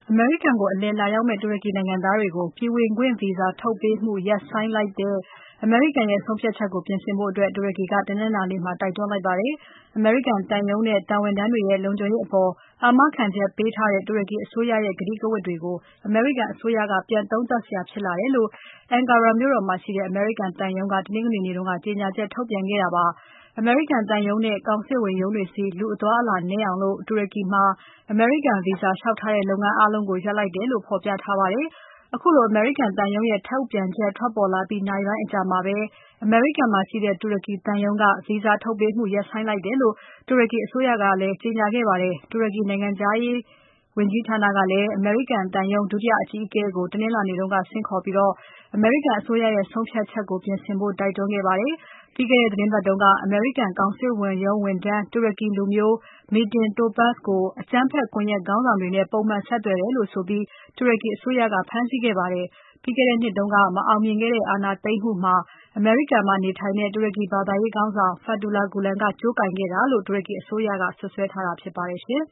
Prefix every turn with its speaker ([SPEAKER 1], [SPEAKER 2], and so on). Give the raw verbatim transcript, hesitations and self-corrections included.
[SPEAKER 1] အမေရိကန်ကို အလည်လာရောက်မယ့် တူရကီနိုင်ငံသားတွေကို ပြည်ဝင်ခွင့်ဗီဇာထုတ်ပေးမှု ရပ်ဆိုင်းလိုက်တဲ့ အမေရိကန်ရဲ့ ဆုံးဖြတ်ချက်ကို ပြင်ဆင်ဖို့ တူရကီက တနင်္လာနေ့မှာ တိုက်တွန်းလိုက်ပါတယ်။ အမေရိကန်သံရုံးနဲ့ တာဝန်ထမ်းတွေရဲ့ လုံခြုံရေးအပေါ် အာမခံချက်ပေးထားတဲ့ တူရကီအစိုးရရဲ့ ကတိကဝတ်တွေကို အမေရိကန်အစိုးရက ပြန်သုံးသပ်စရာဖြစ်လာတယ်လို့ Ankara မြို့တော်မှာရှိတဲ့ အမေရိကန်သံရုံးက တနင်္ဂနွေနေ့က ကြေညာချက်ထုတ်ပြန်ခဲ့တာပါ။ အမေရိကန်သံရုံးနဲ့ ကောင်စစ်ဝန်ရုံးတွေဆီ လူအသွားအလာနည်းအောင် တူရကီမှာ အမေရိကန်ဗီဇာလျှောက်ထားတဲ့ လုပ်ငန်းအားလုံးကို ရပ်လိုက်တယ်လို့ ဖော်ပြထားပါတယ်။ ခုလို အမေရိကန်သံရုံးရဲ့ ထုတ်ပြန်ချက်ထွက်ပေါ်လာပြီး နာရီပိုင်းအကြာမှာပဲ အမေရိကန်မှာရှိတဲ့ တူရကီသံရုံးက ဗီဇာထုတ်ပေးမှု ရပ်ဆိုင်းလိုက်တယ်လို့ တူရကီအစိုးရကလည်း ကြေညာခဲ့ပါတယ်။ တူရကီနိုင်ငံခြားရေးဝန်ကြီးဌာနကလည်း အမေရိကန်သံရုံး ဒုတိယအကြီးအကဲကို တနင်္လာနေ့က ဆင့်ခေါ်ပြီး အမေရိကန်အစိုးရရဲ့ ဆုံးဖြတ်ချက်ကို ပြင်ဆင်ဖို့ တိုက်တွန်းခဲ့ပါတယ်။ ပြီးခဲ့တဲ့ သီတင်းပတ်တုန်းက အမေရိကန်ကောင်စစ်ဝန်ရုံးဝန်ထမ်း တူရကီလူမျိုး Metin Topaz ကို အကြမ်းဖက်ကွန်ယက်ခေါင်းဆောင်တွေနဲ့ ပုံမှန်ဆက်သွယ်တယ်လို့ဆိုပြီး တူရကီအစိုးရက ဖမ်းဆီးခဲ့ပါတယ်။ ပြီးခဲ့တဲ့နှစ်တုန်းက မအောင်မြင်ခဲ့တဲ့ အာဏာသိမ်းမှုမှာ အမေရိကန်မှာနေထိုင်တဲ့ တူရကီဘာသာရေးခေါင်းဆောင် Fethullah Gulen ကကြိုးကိုင်ခဲ့တာလို့ တူရကီအစိုးရက စွပ်စွဲထားတာဖြစ်ပါတယ်ရှင်